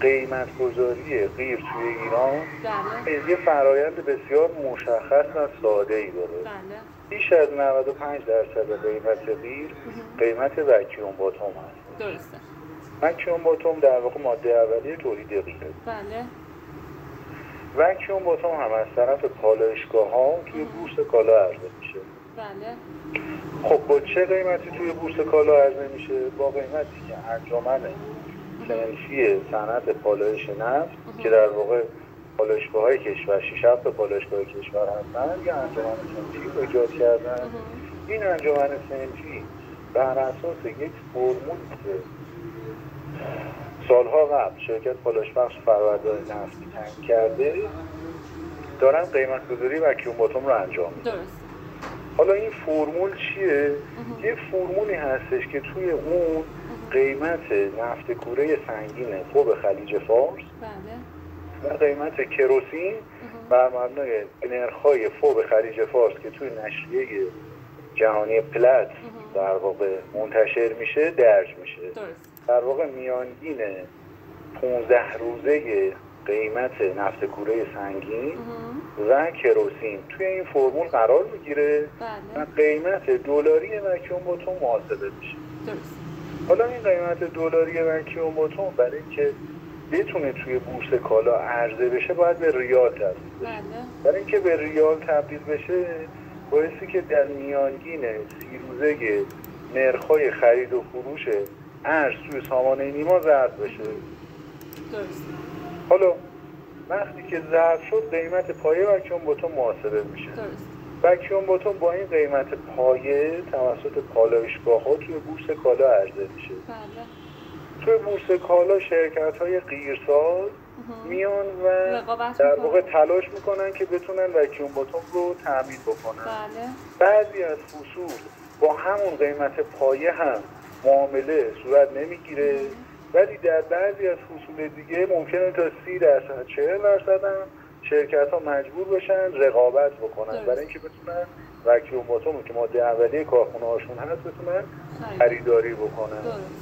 قیمت گذاری غیر توی ایران یه فرایند بسیار مشخص و ساده‌ای داره. بیش از 95% قیمت غیر قیمت وکیوم باتوم هست. درسته. وکیوم باتوم در واقع ماده اولیه تولید غیره. بله. وکیوم باتوم هم از طرف پالایشگاه‌ها توی بورس کالا عرضه میشه. بله. خب با چه قیمتی توی بورس کالا عرضه میشه؟ با قیمتی که انجمن صنفی صنعت پالایش نفت که در واقع پالایشگاه‌های کشور 6 پالایشگاه کشور هستن یا انجمن صنفی رو ایجاد کردن. این انجمن صنفی بر اساس یک فرمولی که سالها قبل شرکت پالایشبخش فرآورده نفتی تعیین کرده دارن قیمت گذاری وکیوم باتوم رو انجام میدن. حالا این فرمول چیه؟ یه فرمولی هستش که توی اون قیمت نفت کوره سنگین فوق خلیج فارس و قیمت کروسین بر مبنای نرخ‌های فوق خلیج فارس که توی نشریه جهانی پلات در واقع منتشر میشه درج میشه. در واقع میانگین 15 روزه قیمت نفت کوره سنگین و کروسین توی این فرمول قرار میگیره و قیمت دلاری وکیوم باتوم محاسبه میشه. حالا این قیمت دلاری وکیوم باتوم برای اینکه بتونه توی بورس کالا عرضه بشه باید به ریال تبدیل بشه. برای اینکه به ریال تبدیل بشه بایستی که در میانگین 30 روزه نرخ‌های خرید و فروش ارز توی سامانه نیما ضرب بشه. حالا وقتی که ضرب شد قیمت پایه وکیوم باتوم محاسبه میشه. وکیوم باتوم با این قیمت پایه توسط پالایشگاه‌ها توی بورس کالا عرضه میشه. توی بورس کالا شرکت‌های غیرساز میان و در واقع تلاش میکنن که بتونن وکیوم باتوم رو تامین بکنن. بعضی از فصول با همون قیمت پایه هم معامله صورت نمیگیره، ولی در بعضی از فصول دیگه ممکنه تا 30% 40% هم شرکت ها مجبور بشن رقابت بکنن برای اینکه بتونن وکیوم باتوم که ماده اولیه کارخونه هاشون هست بتونن خریداری بکنن.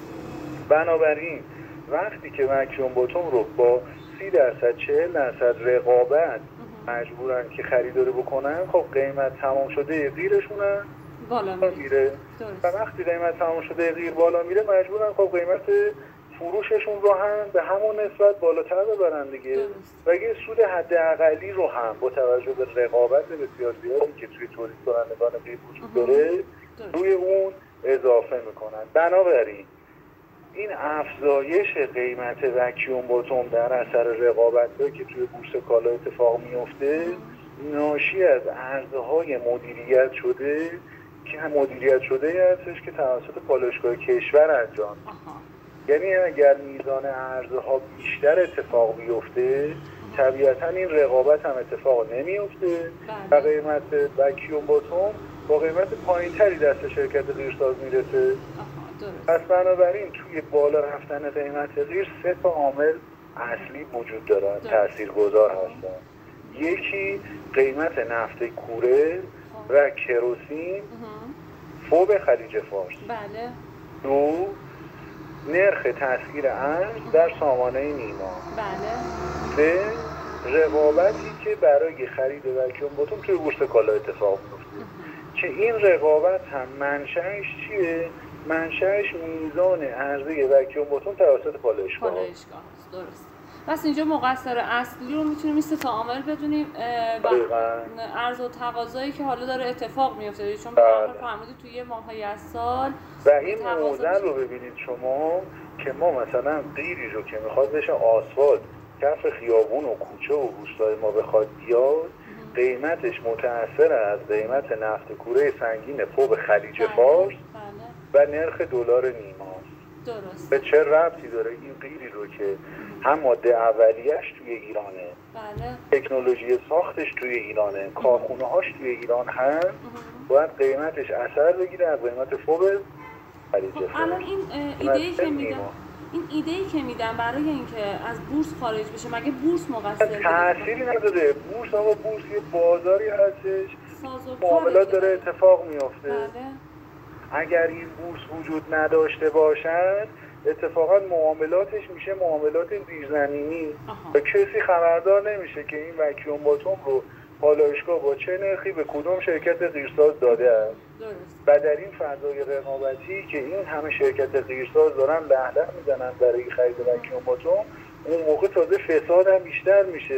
بنابراین وقتی که وکیوم باتوم رو با 30% 40% رقابت مجبورن که خریداری بکنن، خب قیمت تمام شده غیرشون هم بالا میره و وقتی قیمت تمام شده غیر بالا میره مجبورن خب قیمت فروششون رو هم به همون نسبت بالاتر ببرن دیگه و یه سود حداقلی رو هم با توجه به رقابت بسیار زیادی که توی تولید کنندگان غیر وجود داره روی اون اضافه میکنن. بنابراین این افزایش قیمت وکیوم باتوم در اثر رقابت‌هایی که توی بورس کالا اتفاق میفته ناشی از عرضه‌های مدیریت شده که هم مدیریت شده هستش که توسط پالایشگاه کشور انجام میشه. یعنی اگر میزان عرضه‌ها بیشتر اتفاق بیفته طبیعتاً این رقابت هم اتفاق نمیفته و قیمت وکیوم باتوم با قیمت پایین‌تری دست شرکت غیرساز میرسه. پس بنابراین توی بالا رفتن قیمت غیر 3 عامل اصلی وجود دارن تاثیرگذار هستن. یکی قیمت نفت کوره و کروسین فوق خلیج فارس. بله. 2 نرخ تسعیر ارز در سامانه نیما. بله. 3 رقابتی که برای خرید وکیوم باتوم توی بورس کالا اتفاق میفته که این رقابت هم منشأش چیه؟ منشأش میزان عرضه وکیوم باتوم توسط پالایشگاه است. درست. پس اینجا مقصر اصلی رو میتونیم این 3 عامل بدونیم عرض و تقاضایی که حالا داره اتفاق میفته چون به هر حال فرمودید توی ماه‌های از سال و این معضل رو ببینید شما که ما مثلا غیری رو که میخواد بشه آسفالت کف خیابون و کوچه و روستای ما بخواد بیاد قیمتش متأثر از قیمت نفت کوره سنگین فوق خلیج فارس و نرخ دلار نیما. درست. به چه ربطی داره این غیری رو که هم ماده اولیه‌اش توی ایرانه، تکنولوژی ساختش توی ایرانه، کارخونه هاش توی ایران هست، باید قیمتش اثر بگیره از قیمت فوق خلیج فارس. الان این ایده‌ای که میدن برای اینکه از بورس خارج بشه مگه بورس مقصر تأثیری نداره؟ بورس یه بازاری هستش، معاملات داره اتفاق میفته. اگر این بورس وجود نداشته باشد اتفاقا معاملاتش میشه معاملات زیرزمینی و کسی خبردار نمیشه که این وکیوم باتوم رو پالایشگاه با چه نرخی به کدوم شرکت غیرساز داده است. و در این فضای رقابتی که این همه شرکت غیرساز دارن لهله میزنن برای خرید وکیوم باتوم، اون موقع تازه فساد هم بیشتر میشه.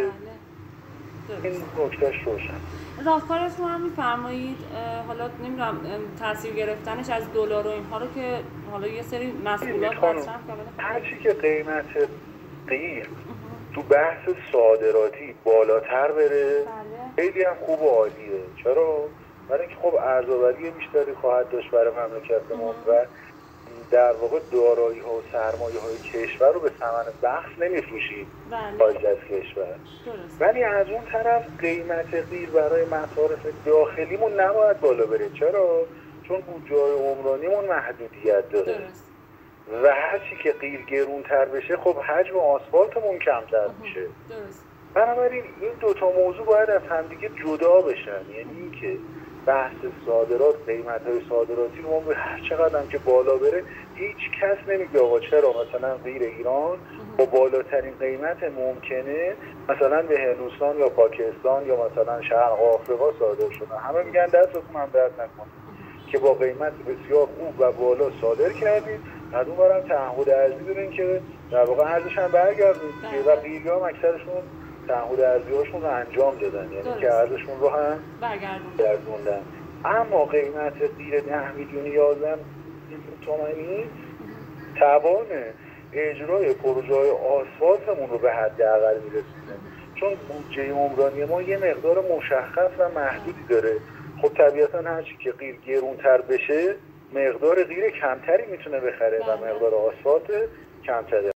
این نکتهش روشن. راهکارتون هم میفرمایید حالا نمیدونم تاثیر گرفتنش از دلار و اینها رو که حالا یه سری مسئولات مطرح کردن، هرچی که قیمت غیر تو بحث صادراتی بالاتر بره خیلی هم خوب و عالیه. چرا؟ برای اینکه خب ارزآوری بیشتری خواهد داشت برای مملکتمون و در واقع دارایی ها و سرمایه های کشور رو به ثمن بخس نمیفروشیم خارج از کشور. ولی از اون طرف قیمت غیر برای مصارف داخلیمون نباید بالا بره. چرا؟ چون بودجه عمرانیمون محدودیت داره و هرچی که غیر گرونتر بشه خب حجم آسفالتمون کمتر میشه. بنابراین این دوتا موضوع باید از همدیگه جدا بشن. یعنی اینکه بحث صادرات، قیمت‌های صادراتی رو به هر چقدر هم که بالا بره هیچ کس نمیگه آقا چرا مثلا غیر ایران با بالاترین قیمت ممکنه مثلا به هندوستان یا پاکستان یا مثلا شرق آفریقا صادر شده. همه میگن دستتون هم درد نکنه که با قیمت بسیار خوب و بالا صادر کردید، از اون برم تعهد ارزی دارین که در واقع ارزش هم برگردید و غیری هم اکثرشون تعهد ارزی‌هاشون رو انجام دادن، یعنی که ارزششون رو هم برگردوندن. اما قیمت غیر 10 میلیون 11 تومانی توان اجرای پروژه‌های آسفالتمون رو به حداقل میرسونه، چون بودجه عمرانی ما یه مقدار مشخص و محدودی داره. خب طبیعتا هرچی که غیر گرونتر بشه مقدار غیر کمتری میتونه بخره و مقدار آسفالت کمتری.